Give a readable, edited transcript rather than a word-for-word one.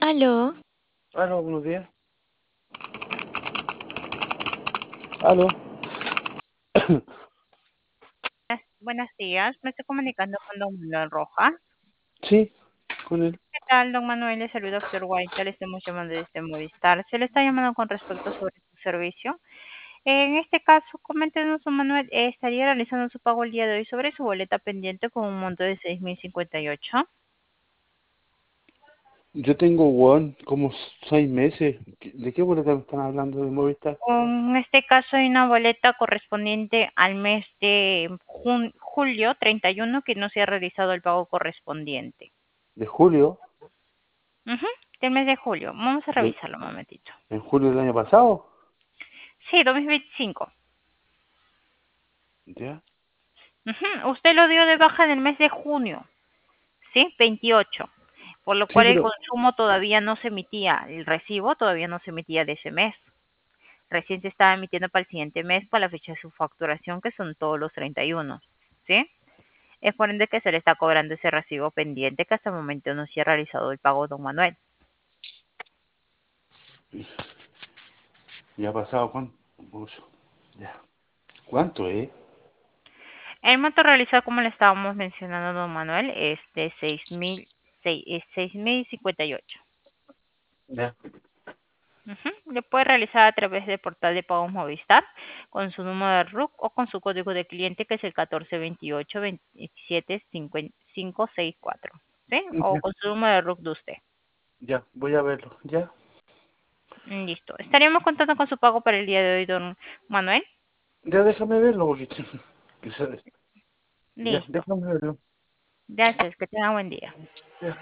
Aló, Aló, buenos días. Aló. Buenos días, me estoy comunicando con don Manuel Rojas. Sí, con él. ¿Qué tal, don Manuel? Le saluda doctor White, le estamos llamando desde Movistar. Se le está llamando con respecto sobre su servicio. En este caso, coméntenos, don Manuel, ¿estaría realizando su pago el día de hoy sobre su boleta pendiente con un monto de 6.058? Yo tengo One como 6 meses. ¿De qué boleta me están hablando de Movistar? En este caso hay una boleta correspondiente al mes de julio 31 que no se ha realizado el pago correspondiente. ¿De julio? Ujú, del mes de julio. Vamos a ¿De- revisarlo un momentito. ¿En julio del año pasado? Sí, 2025. ¿Ya? Ujú, usted lo dio de baja en el mes de junio, ¿sí? 28, por lo Sí, cual el pero consumo todavía no se emitía, el recibo todavía no se emitía de ese mes. Recién se estaba emitiendo para el siguiente mes, para la fecha de su facturación, que son todos los 31, ¿sí? Es por ende que se le está cobrando ese recibo pendiente que hasta el momento no se ha realizado el pago, don Manuel. ya ha pasado cuánto. Ya. ¿Cuánto es? El monto realizado, como le estábamos mencionando, don Manuel, es de 6.058. Ya. Ujú. Lo puede realizar a través del portal de pagos Movistar con su número de RUC o con su código de cliente que es el 1428-27-564. ¿Sí? O Ya, con su número de RUC de usted. ya, voy a verlo. Ya. Listo. Estaríamos contando con su pago para el día de hoy, don Manuel. Ya déjame verlo porque ya, Listo. déjame verlo. Gracias. Que tenga buen día. Ya.